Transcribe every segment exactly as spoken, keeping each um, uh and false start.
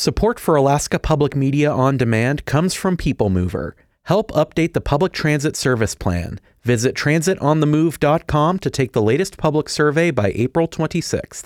Support for Alaska Public Media on Demand comes from People Mover. Help update the public transit service plan. Visit transit on the move dot com to take the latest public survey by April twenty-sixth.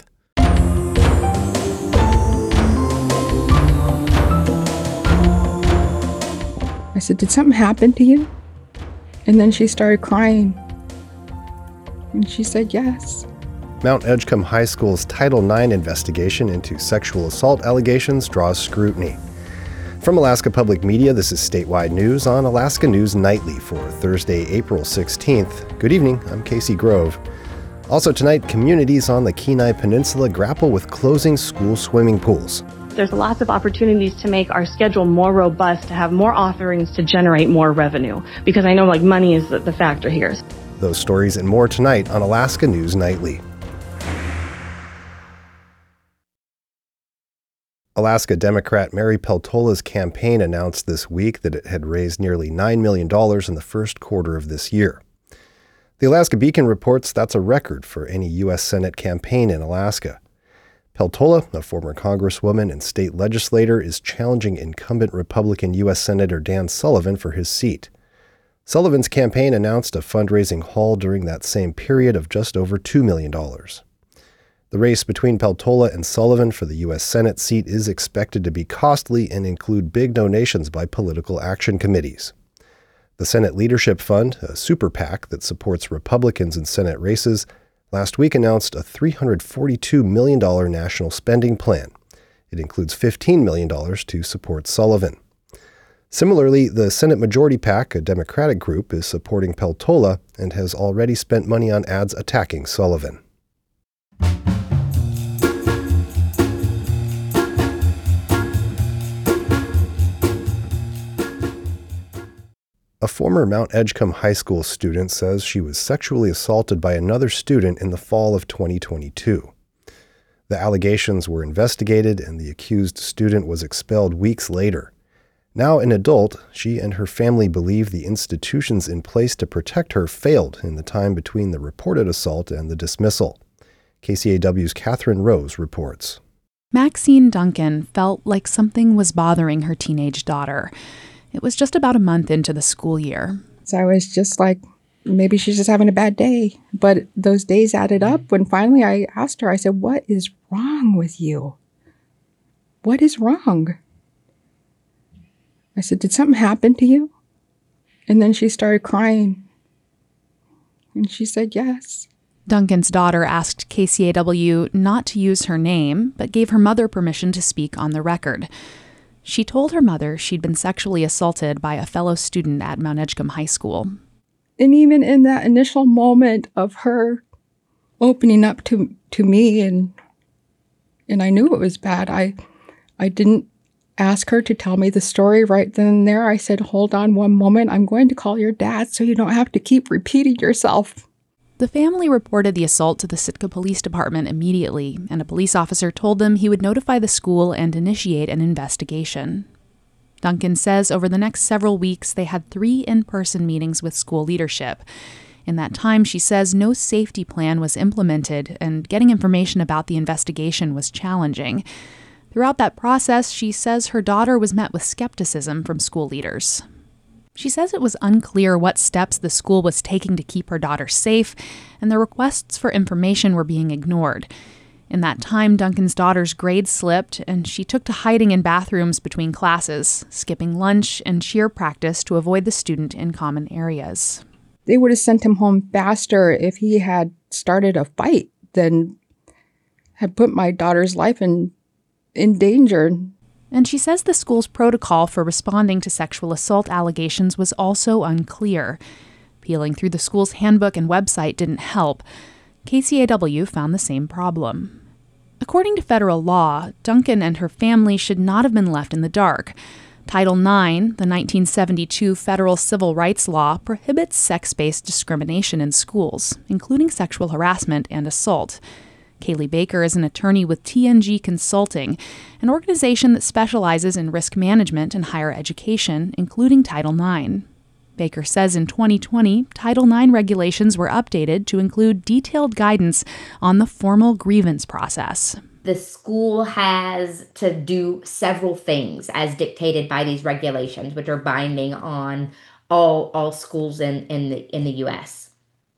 I said, "Did something happen to you?" And then she started crying. And she said, "Yes." Mount Edgecombe High School's Title nine investigation into sexual assault allegations draws scrutiny. From Alaska Public Media, this is Statewide News on Alaska News Nightly for Thursday, April sixteenth. Good evening, I'm Casey Grove. Also tonight, communities on the Kenai Peninsula grapple with closing school swimming pools. There's lots of opportunities to make our schedule more robust, to have more offerings, to generate more revenue, because I know like money is the factor here. Those stories and more tonight on Alaska News Nightly. Alaska Democrat Mary Peltola's campaign announced this week that it had raised nearly nine million dollars in the first quarter of this year. The Alaska Beacon reports that's a record for any U S Senate campaign in Alaska. Peltola, a former congresswoman and state legislator, is challenging incumbent Republican U S Senator Dan Sullivan for his seat. Sullivan's campaign announced a fundraising haul during that same period of just over two million dollars. The race between Peltola and Sullivan for the U S Senate seat is expected to be costly and include big donations by political action committees. The Senate Leadership Fund, a super PAC that supports Republicans in Senate races, last week announced a three hundred forty-two million dollars national spending plan. It includes fifteen million dollars to support Sullivan. Similarly, the Senate Majority PAC, a Democratic group, is supporting Peltola and has already spent money on ads attacking Sullivan. A former Mount Edgecombe High School student says she was sexually assaulted by another student in the fall of twenty twenty-two. The allegations were investigated and the accused student was expelled weeks later. Now an adult, she and her family believe the institutions in place to protect her failed in the time between the reported assault and the dismissal. K C A W's Catherine Rose reports. Maxine Duncan felt like something was bothering her teenage daughter. It was just about a month into the school year. So I was just like, maybe she's just having a bad day. But those days added up when finally I asked her, I said, "What is wrong with you? What is wrong?" I said, "Did something happen to you?" And then she started crying. And she said, "Yes." Duncan's daughter asked K C A W not to use her name, but gave her mother permission to speak on the record. She told her mother she'd been sexually assaulted by a fellow student at Mount Edgecombe High School. And even in that initial moment of her opening up to to me, and and I knew it was bad, I I didn't ask her to tell me the story right then and there. I said, "Hold on one moment. I'm going to call your dad so you don't have to keep repeating yourself." The family reported the assault to the Sitka Police Department immediately, and a police officer told them he would notify the school and initiate an investigation. Duncan says over the next several weeks they had three in-person meetings with school leadership. In that time, she says no safety plan was implemented, and getting information about the investigation was challenging. Throughout that process, she says her daughter was met with skepticism from school leaders. She says it was unclear what steps the school was taking to keep her daughter safe, and the requests for information were being ignored. In that time, Duncan's daughter's grades slipped, and she took to hiding in bathrooms between classes, skipping lunch and cheer practice to avoid the student in common areas. They would have sent him home faster if he had started a fight than had put my daughter's life in, in danger. And she says the school's protocol for responding to sexual assault allegations was also unclear. Peeling through the school's handbook and website didn't help. K C A W found the same problem. According to federal law, Duncan and her family should not have been left in the dark. Title nine, the nineteen seventy-two federal civil rights law, prohibits sex-based discrimination in schools, including sexual harassment and assault. Kaylee Baker is an attorney with T N G Consulting, an organization that specializes in risk management in higher education, including Title nine. Baker says in twenty twenty, Title nine regulations were updated to include detailed guidance on the formal grievance process. The school has to do several things as dictated by these regulations, which are binding on all all schools in, in the in the U S.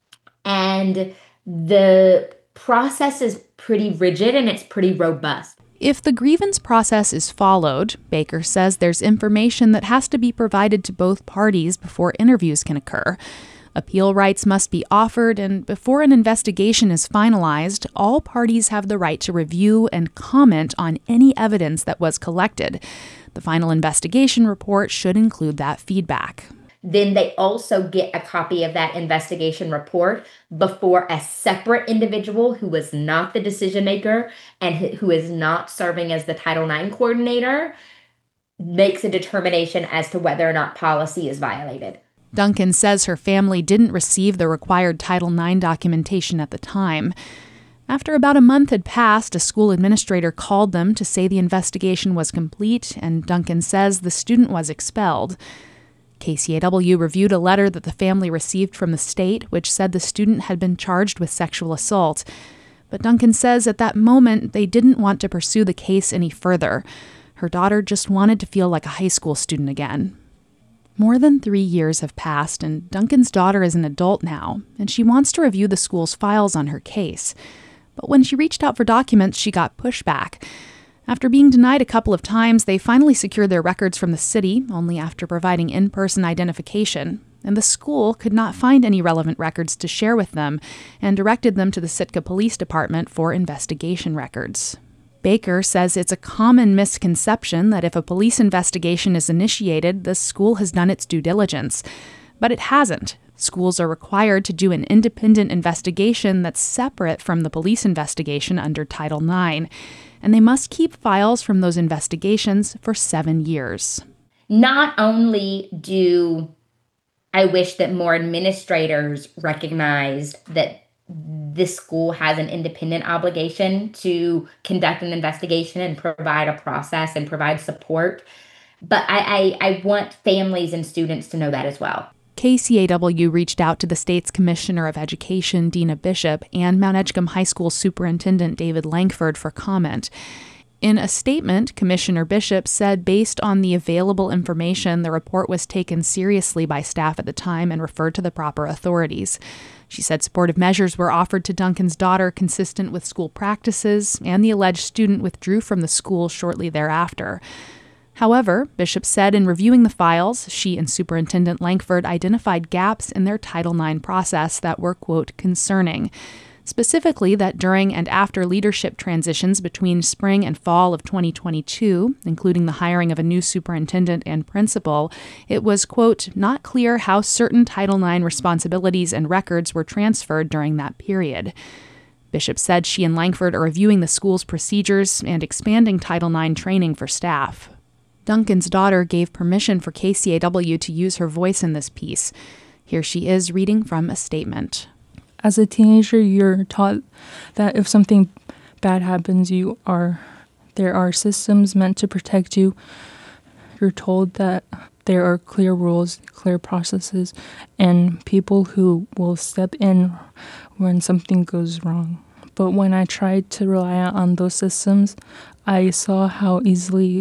And the process is pretty rigid and it's pretty robust. If the grievance process is followed, Baker says there's information that has to be provided to both parties before interviews can occur. Appeal rights must be offered, and before an investigation is finalized, all parties have the right to review and comment on any evidence that was collected. The final investigation report should include that feedback. Then they also get a copy of that investigation report before a separate individual who was not the decision maker and who is not serving as the Title nine coordinator makes a determination as to whether or not policy is violated. Duncan says her family didn't receive the required Title nine documentation at the time. After about a month had passed, a school administrator called them to say the investigation was complete, and Duncan says the student was expelled. K C A W reviewed a letter that the family received from the state, which said the student had been charged with sexual assault. But Duncan says at that moment they didn't want to pursue the case any further. Her daughter just wanted to feel like a high school student again. More than three years have passed, and Duncan's daughter is an adult now, and she wants to review the school's files on her case. But when she reached out for documents, she got pushback. After being denied a couple of times, they finally secured their records from the city, only after providing in-person identification, and the school could not find any relevant records to share with them and directed them to the Sitka Police Department for investigation records. Baker says it's a common misconception that if a police investigation is initiated, the school has done its due diligence. But it hasn't. Schools are required to do an independent investigation that's separate from the police investigation under Title nine, and they must keep files from those investigations for seven years. Not only do I wish that more administrators recognized that this school has an independent obligation to conduct an investigation and provide a process and provide support, but I, I, I want families and students to know that as well. K C A W reached out to the state's Commissioner of Education, Dina Bishop, and Mount Edgecombe High School Superintendent David Langford for comment. In a statement, Commissioner Bishop said based on the available information, the report was taken seriously by staff at the time and referred to the proper authorities. She said supportive measures were offered to Duncan's daughter consistent with school practices, and the alleged student withdrew from the school shortly thereafter. However, Bishop said in reviewing the files, she and Superintendent Langford identified gaps in their Title nine process that were, quote, concerning. Specifically, that during and after leadership transitions between spring and fall of twenty twenty-two, including the hiring of a new superintendent and principal, it was, quote, not clear how certain Title nine responsibilities and records were transferred during that period. Bishop said she and Langford are reviewing the school's procedures and expanding Title nine training for staff. Duncan's daughter gave permission for K C A W to use her voice in this piece. Here she is reading from a statement. As a teenager, you're taught that if something bad happens, you are there are systems meant to protect you. You're told that there are clear rules, clear processes, and people who will step in when something goes wrong. But when I tried to rely on those systems, I saw how easily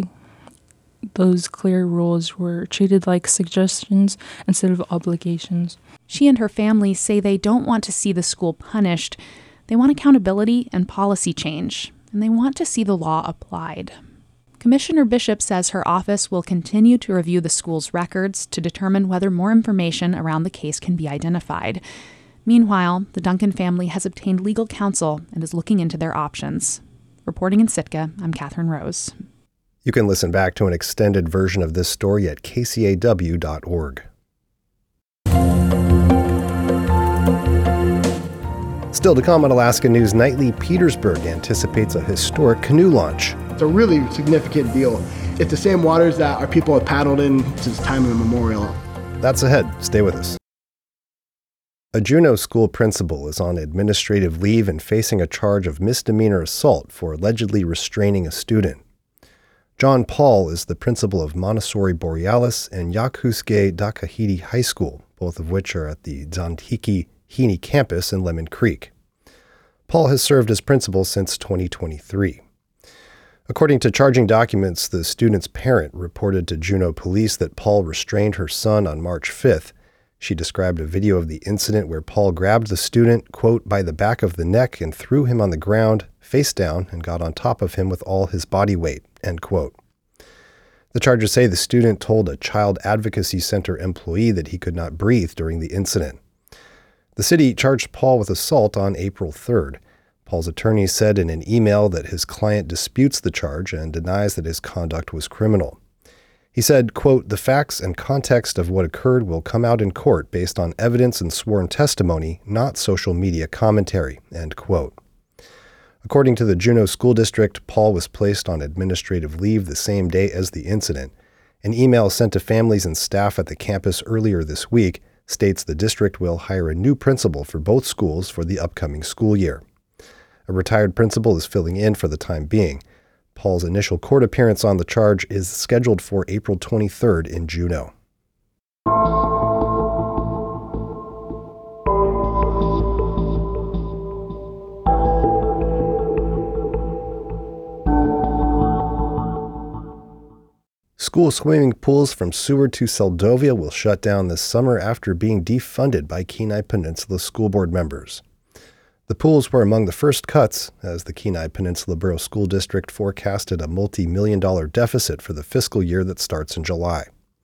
those clear rules were treated like suggestions instead of obligations. She and her family say they don't want to see the school punished. They want accountability and policy change, and they want to see the law applied. Commissioner Bishop says her office will continue to review the school's records to determine whether more information around the case can be identified. Meanwhile, the Duncan family has obtained legal counsel and is looking into their options. Reporting in Sitka, I'm Catherine Rose. You can listen back to an extended version of this story at k c a w dot org. Still to come on Alaska News Nightly, Petersburg anticipates a historic canoe launch. It's a really significant deal. It's the same waters that our people have paddled in since time immemorial. That's ahead. Stay with us. A Juneau school principal is on administrative leave and facing a charge of misdemeanor assault for allegedly restraining a student. John Paul is the principal of Montessori Borealis and Yakusuke Dakahiti High School, both of which are at the Zantiki Hini campus in Lemon Creek. Paul has served as principal since twenty twenty-three. According to charging documents, the student's parent reported to Juneau police that Paul restrained her son on March fifth. She described a video of the incident where Paul grabbed the student, quote, by the back of the neck and threw him on the ground, face down, and got on top of him with all his body weight, end quote. The charges say the student told a child advocacy center employee that he could not breathe during the incident. The city charged Paul with assault on April third. Paul's attorney said in an email that his client disputes the charge and denies that his conduct was criminal. He said, quote, the facts and context of what occurred will come out in court based on evidence and sworn testimony, not social media commentary, end quote. According to the Juneau School District, Paul was placed on administrative leave the same day as the incident. An email sent to families and staff at the campus earlier this week states the district will hire a new principal for both schools for the upcoming school year. A retired principal is filling in for the time being. Paul's initial court appearance on the charge is scheduled for April twenty-third in Juneau. School swimming pools from Seward to Seldovia will shut down this summer after being defunded by Kenai Peninsula School Board members. The pools were among the first cuts, as the Kenai Peninsula Borough School District forecasted a multi-million dollar deficit for the fiscal year that starts in July.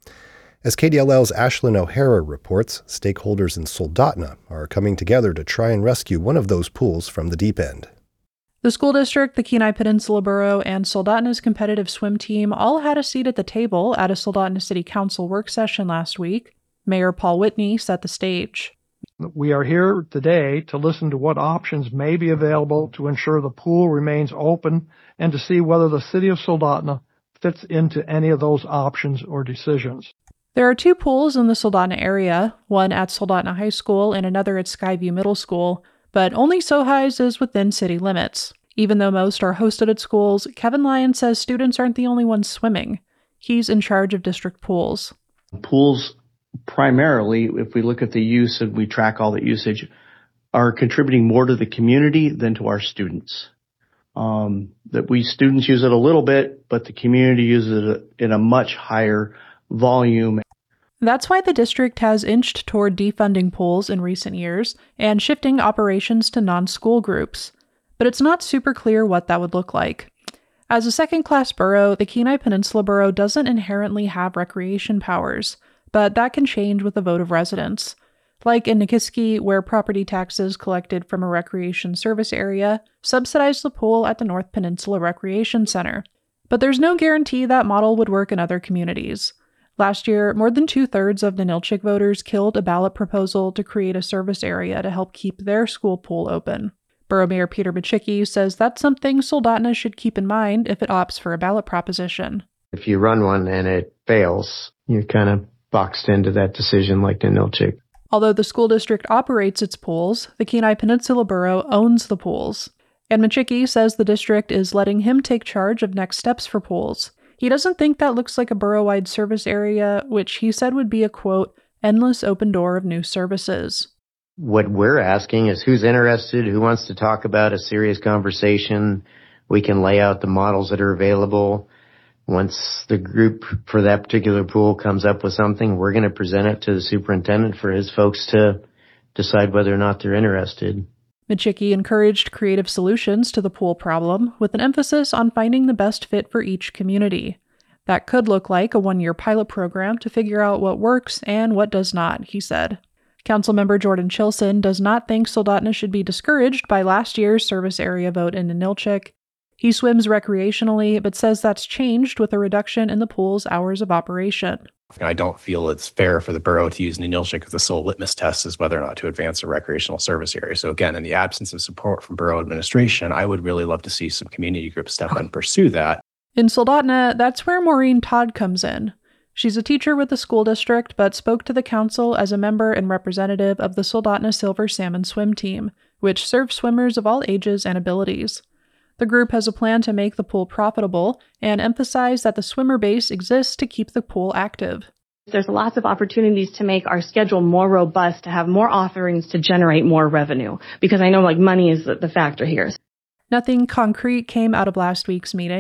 As K D L L's Ashlyn O'Hara reports, stakeholders in Soldotna are coming together to try and rescue one of those pools from the deep end. The school district, the Kenai Peninsula Borough, and Soldotna's competitive swim team all had a seat at the table at a Soldotna City Council work session last week. Mayor Paul Whitney set the stage. We are here today to listen to what options may be available to ensure the pool remains open and to see whether the city of Soldotna fits into any of those options or decisions. There are two pools in the Soldotna area, one at Soldotna High School and another at Skyview Middle School, but only Sohi's is within city limits. Even though most are hosted at schools, Kevin Lyon says students aren't the only ones swimming. He's in charge of district pools. Pools primarily, if we look at the use and we track all the usage, are contributing more to the community than to our students. Um, that we students use it a little bit, but the community uses it in a much higher volume. That's why the district has inched toward defunding pools in recent years and shifting operations to non-school groups. But it's not super clear what that would look like. As a second-class borough, the Kenai Peninsula Borough doesn't inherently have recreation powers, but that can change with a vote of residents. Like in Nikiski, where property taxes collected from a recreation service area subsidize the pool at the North Peninsula Recreation Center. But there's no guarantee that model would work in other communities. Last year, more than two-thirds of Ninilchik voters killed a ballot proposal to create a service area to help keep their school pool open. Borough Mayor Peter Machicki says that's something Soldotna should keep in mind if it opts for a ballot proposition. If you run one and it fails, you're kind of boxed into that decision like Ninilchik. Although the school district operates its pools, the Kenai Peninsula Borough owns the pools. And Machicki says the district is letting him take charge of next steps for pools. He doesn't think that looks like a borough-wide service area, which he said would be a, quote, endless open door of new services. What we're asking is who's interested, who wants to talk about a serious conversation. We can lay out the models that are available. Once the group for that particular pool comes up with something, we're going to present it to the superintendent for his folks to decide whether or not they're interested. Machicki encouraged creative solutions to the pool problem with an emphasis on finding the best fit for each community. That could look like a one-year pilot program to figure out what works and what does not, he said. Councilmember Jordan Chilson does not think Soldotna should be discouraged by last year's service area vote in Ninilchik. He swims recreationally, but says that's changed with a reduction in the pool's hours of operation. I don't feel it's fair for the borough to use Ninilchik as the sole litmus test as whether or not to advance a recreational service area. So again, in the absence of support from borough administration, I would really love to see some community groups step up and pursue that. In Soldotna, that's where Maureen Todd comes in. She's a teacher with the school district, but spoke to the council as a member and representative of the Soldotna Silver Salmon swim team, which serves swimmers of all ages and abilities. The group has a plan to make the pool profitable and emphasize that the swimmer base exists to keep the pool active. There's lots of opportunities to make our schedule more robust, to have more offerings to generate more revenue, because I know like money is the factor here. Nothing concrete came out of last week's meeting,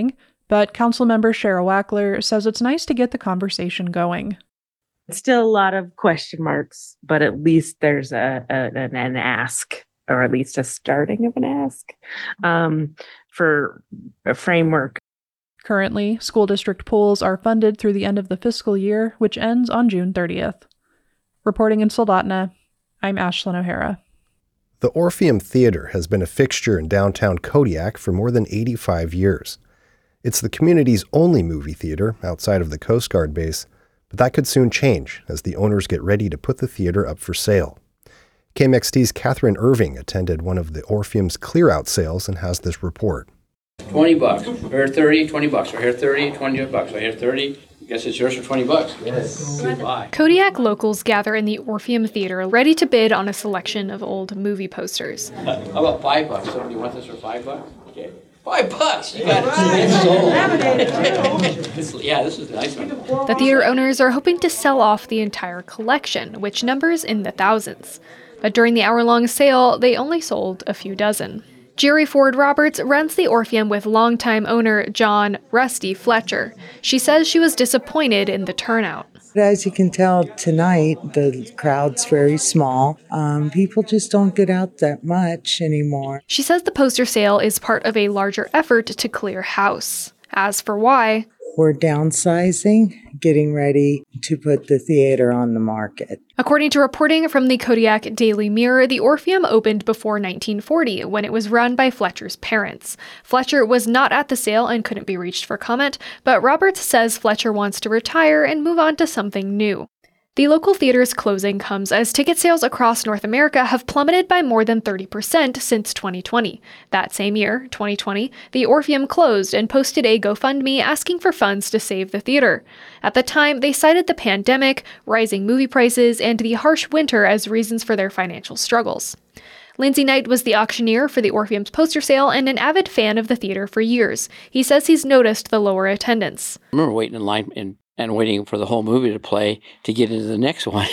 But Councilmember Cheryl Wackler says it's nice to get the conversation going. Still a lot of question marks, but at least there's a, a an, an ask, or at least a starting of an ask um, for a framework. Currently, school district pools are funded through the end of the fiscal year, which ends on June thirtieth. Reporting in Soldotna, I'm Ashlyn O'Hara. The Orpheum Theater has been a fixture in downtown Kodiak for more than eighty-five years. It's the community's only movie theater outside of the Coast Guard base, but that could soon change as the owners get ready to put the theater up for sale. K M X T's Catherine Irving attended one of the Orpheum's clear-out sales and has this report. twenty bucks. We're here thirty, twenty bucks. We're here thirty, twenty bucks. We're here thirty. I guess it's yours for twenty bucks. Yes. Goodbye. Kodiak locals gather in the Orpheum Theater ready to bid on a selection of old movie posters. How about five bucks? Somebody want this for five bucks? Okay. Five bucks! You got it. It's sold. Yeah, this is a nice one. The theater owners are hoping to sell off the entire collection, which numbers in the thousands. But during the hour-long sale, they only sold a few dozen. Jerry Ford Roberts rents the Orpheum with longtime owner John Rusty Fletcher. She says she was disappointed in the turnout. As you can tell tonight, the crowd's very small. Um, people just don't get out that much anymore. She says the poster sale is part of a larger effort to clear house. As for why, we're downsizing, getting ready to put the theater on the market. According to reporting from the Kodiak Daily Mirror, the Orpheum opened before nineteen forty, when it was run by Fletcher's parents. Fletcher was not at the sale and couldn't be reached for comment, but Roberts says Fletcher wants to retire and move on to something new. The local theater's closing comes as ticket sales across North America have plummeted by more than thirty percent since twenty twenty. That same year, twenty twenty, the Orpheum closed and posted a GoFundMe asking for funds to save the theater. At the time, they cited the pandemic, rising movie prices, and the harsh winter as reasons for their financial struggles. Lindsay Knight was the auctioneer for the Orpheum's poster sale and an avid fan of the theater for years. He says he's noticed the lower attendance. I remember waiting in line in and waiting for the whole movie to play to get into the next one.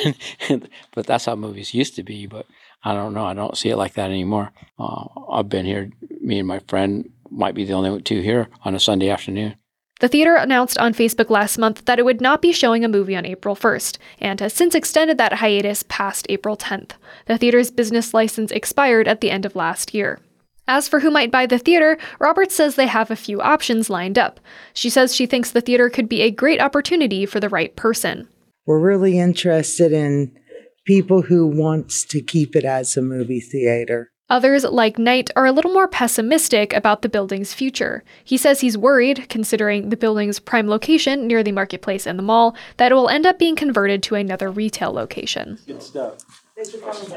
But that's how movies used to be. But I don't know. I don't see it like that anymore. Uh, I've been here. Me and my friend might be the only two here on a Sunday afternoon. The theater announced on Facebook last month that it would not be showing a movie on April first, and has since extended that hiatus past April tenth. The theater's business license expired at the end of last year. As for who might buy the theater, Roberts says they have a few options lined up. She says she thinks the theater could be a great opportunity for the right person. We're really interested in people who wants to keep it as a movie theater. Others, like Knight, are a little more pessimistic about the building's future. He says he's worried, considering the building's prime location near the marketplace and the mall, that it will end up being converted to another retail location. Good stuff. As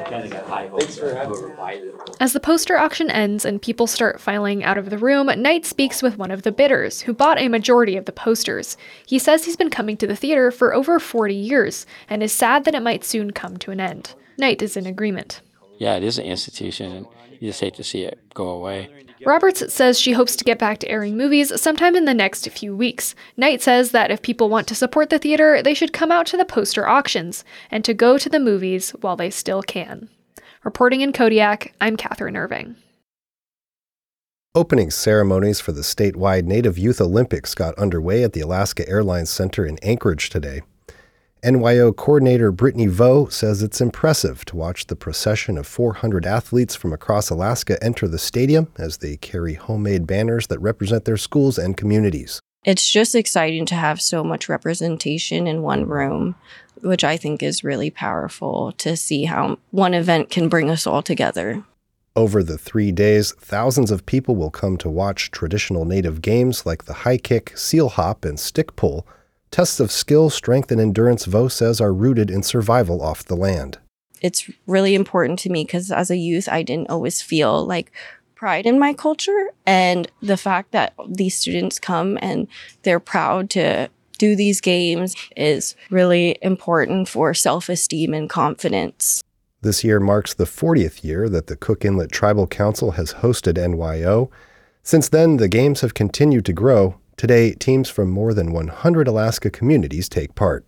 the poster auction ends and people start filing out of the room, Knight speaks with one of the bidders, who bought a majority of the posters. He says he's been coming to the theater for over forty years, and is sad that it might soon come to an end. Knight is in agreement. Yeah, it is an institution, and you just hate to see it go away. Roberts says she hopes to get back to airing movies sometime in the next few weeks. Knight says that if people want to support the theater, they should come out to the poster auctions, and to go to the movies while they still can. Reporting in Kodiak, I'm Catherine Irving. Opening ceremonies for the statewide Native Youth Olympics got underway at the Alaska Airlines Center in Anchorage today. N Y O coordinator Brittany Vo says it's impressive to watch the procession of four hundred athletes from across Alaska enter the stadium as they carry homemade banners that represent their schools and communities. It's just exciting to have so much representation in one room, which I think is really powerful to see how one event can bring us all together. Over the three days, thousands of people will come to watch traditional Native games like the high kick, seal hop, and stick pull. Tests of skill, strength, and endurance, Vo says, are rooted in survival off the land. It's really important to me because as a youth, I didn't always feel like pride in my culture. And the fact that these students come and they're proud to do these games is really important for self-esteem and confidence. This year marks the fortieth year that the Cook Inlet Tribal Council has hosted N Y O. Since then, the games have continued to grow. Today, teams from more than one hundred Alaska communities take part.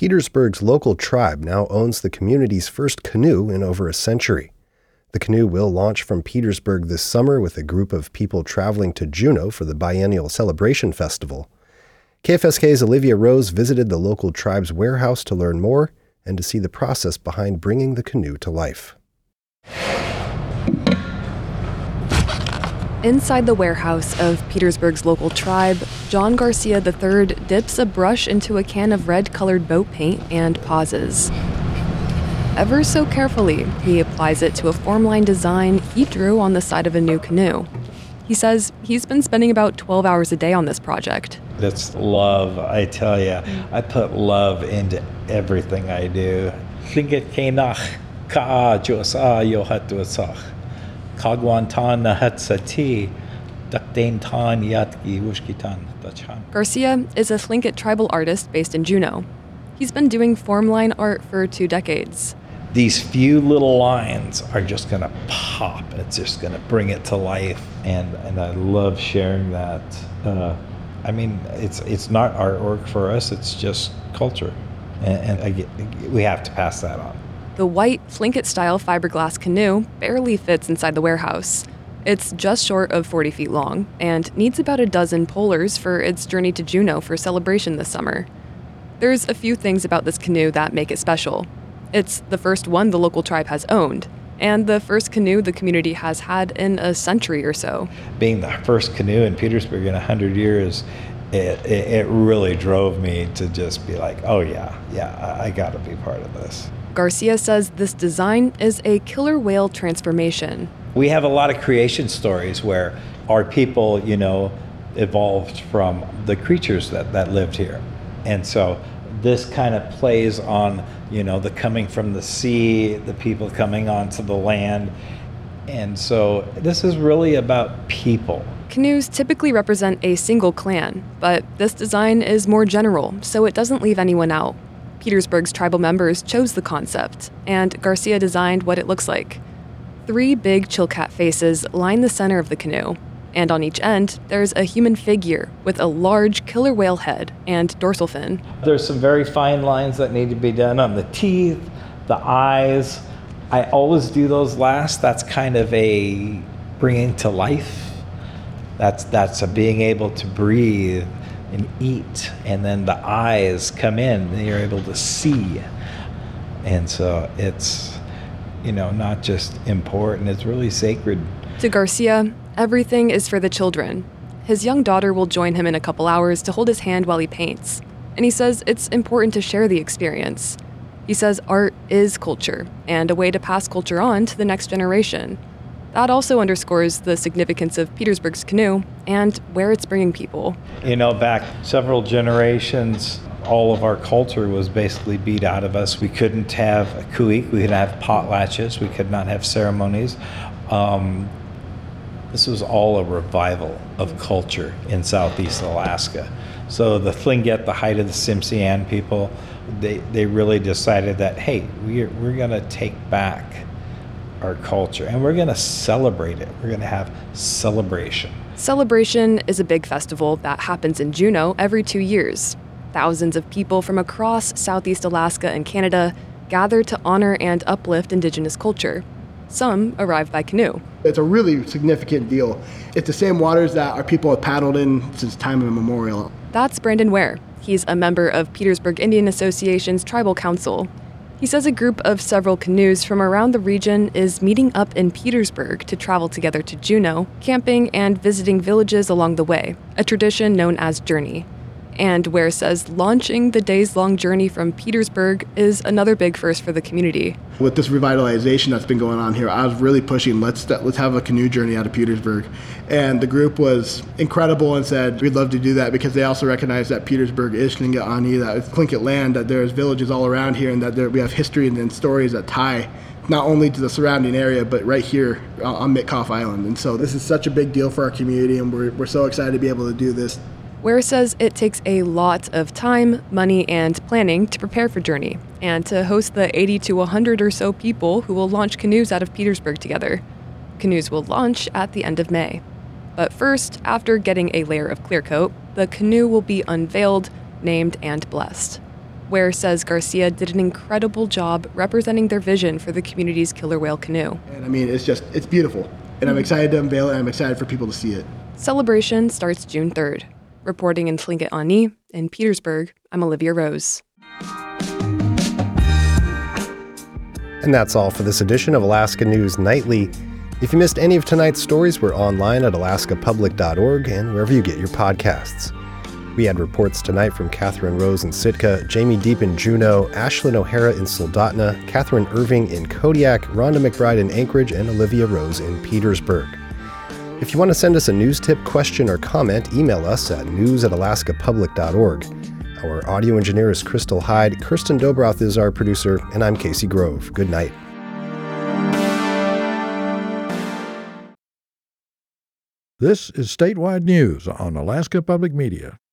Petersburg's local tribe now owns the community's first canoe in over a century. The canoe will launch from Petersburg this summer with a group of people traveling to Juneau for the biennial celebration festival. K F S K's Olivia Rose visited the local tribe's warehouse to learn more and to see the process behind bringing the canoe to life. Inside the warehouse of Petersburg's local tribe, John Garcia the third dips a brush into a can of red-colored boat paint and pauses. Ever so carefully, he applies it to a formline design he drew on the side of a new canoe. He says he's been spending about twelve hours a day on this project. It's love, I tell you. I put love into everything I do. Garcia is a Tlingit tribal artist based in Juneau. He's been doing formline art for two decades. These few little lines are just going to pop. It's just going to bring it to life, and, and I love sharing that. Uh, I mean, it's it's not artwork for us, it's just culture, and, and I get, we have to pass that on. The white Tlingit-style fiberglass canoe barely fits inside the warehouse. It's just short of forty feet long and needs about a dozen pullers for its journey to Juneau for celebration this summer. There's a few things about this canoe that make it special. It's the first one the local tribe has owned, and the first canoe the community has had in a century or so. Being the first canoe in Petersburg in one hundred years, it, it, it really drove me to just be like, oh yeah, yeah, I, I gotta be part of this. Garcia says this design is a killer whale transformation. We have a lot of creation stories where our people, you know, evolved from the creatures that, that lived here. And so this kind of plays on, you know, the coming from the sea, the people coming onto the land. And so this is really about people. Canoes typically represent a single clan, but this design is more general, so it doesn't leave anyone out. Petersburg's tribal members chose the concept, and Garcia designed what it looks like. Three big Chilkat faces line the center of the canoe, and on each end, there's a human figure with a large killer whale head and dorsal fin. There's some very fine lines that need to be done on the teeth, the eyes. I always do those last. That's kind of a bringing to life. That's, that's a being able to breathe and eat, and then the eyes come in and you're able to see. And so it's, you know, not just important, it's really sacred. To Garcia, everything is for the children. His young daughter will join him in a couple hours to hold his hand while he paints, and he says it's important to share the experience. He says art is culture, and a way to pass culture on to the next generation. That also underscores the significance of Petersburg's canoe and where it's bringing people. You know, back several generations, all of our culture was basically beat out of us. We couldn't have a kuik, we couldn't have potlatches, we could not have ceremonies. Um, this was all a revival of culture in Southeast Alaska. So the Tlingit, the height of the Tsimshian people, they, they really decided that, hey, we're, we're gonna take back our culture, and we're going to celebrate it. We're going to have celebration. Celebration is a big festival that happens in Juneau every two years. Thousands of people from across Southeast Alaska and Canada gather to honor and uplift Indigenous culture. Some arrive by canoe. It's a really significant deal. It's the same waters that our people have paddled in since time immemorial. That's Brandon Ware. He's a member of Petersburg Indian Association's Tribal Council. He says a group of several canoes from around the region is meeting up in Petersburg to travel together to Juneau, camping and visiting villages along the way, a tradition known as Journey. And Ware says launching the days-long journey from Petersburg is another big first for the community. With this revitalization that's been going on here, I was really pushing, let's let's have a canoe journey out of Petersburg. And the group was incredible and said, we'd love to do that, because they also recognize that Petersburg is Tlingit Ani, that it's Tlingit land, that there's villages all around here, and that there, we have history and, and stories that tie not only to the surrounding area, but right here on Mitkoff Island. And so this is such a big deal for our community, and we're, we're so excited to be able to do this. Ware says it takes a lot of time, money, and planning to prepare for Journey, and to host the eighty to one hundred or so people who will launch canoes out of Petersburg together. Canoes will launch at the end of May. But first, after getting a layer of clear coat, the canoe will be unveiled, named, and blessed. Ware says Garcia did an incredible job representing their vision for the community's killer whale canoe. And I mean, it's just, it's beautiful. And I'm excited to unveil it, and I'm excited for people to see it. Celebration starts June third. Reporting in Tlingit-on-Nii in Petersburg, I'm Olivia Rose. And that's all for this edition of Alaska News Nightly. If you missed any of tonight's stories, we're online at alaska public dot org and wherever you get your podcasts. We had reports tonight from Catherine Rose in Sitka, Jamie Deep in Juneau, Ashlyn O'Hara in Soldotna, Catherine Irving in Kodiak, Rhonda McBride in Anchorage, and Olivia Rose in Petersburg. If you want to send us a news tip, question, or comment, email us at news at alaska public dot org. Our audio engineer is Crystal Hyde, Kirsten Dobroth is our producer, and I'm Casey Grove. Good night. This is Statewide News on Alaska Public Media.